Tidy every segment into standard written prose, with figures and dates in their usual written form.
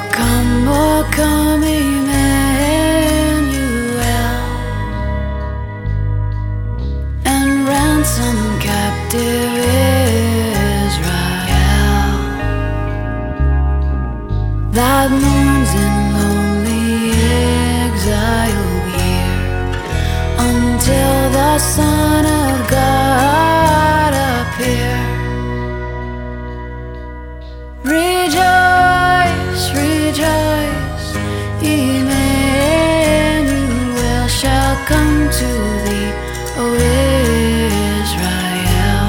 Oh come, Emmanuel, and ransom captive Israel that mourns in lonely exile here until the Son of God appear. Rejoice, rejoice, Emmanuel shall come to thee, O Israel.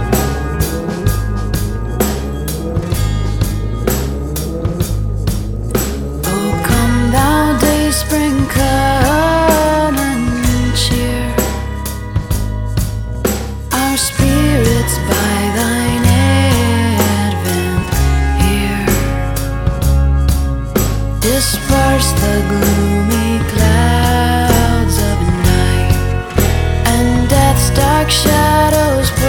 Oh come thou dayspring, come and cheer our spirits by thine advent here. Disperse the gloomy clouds of night, and death's dark shadows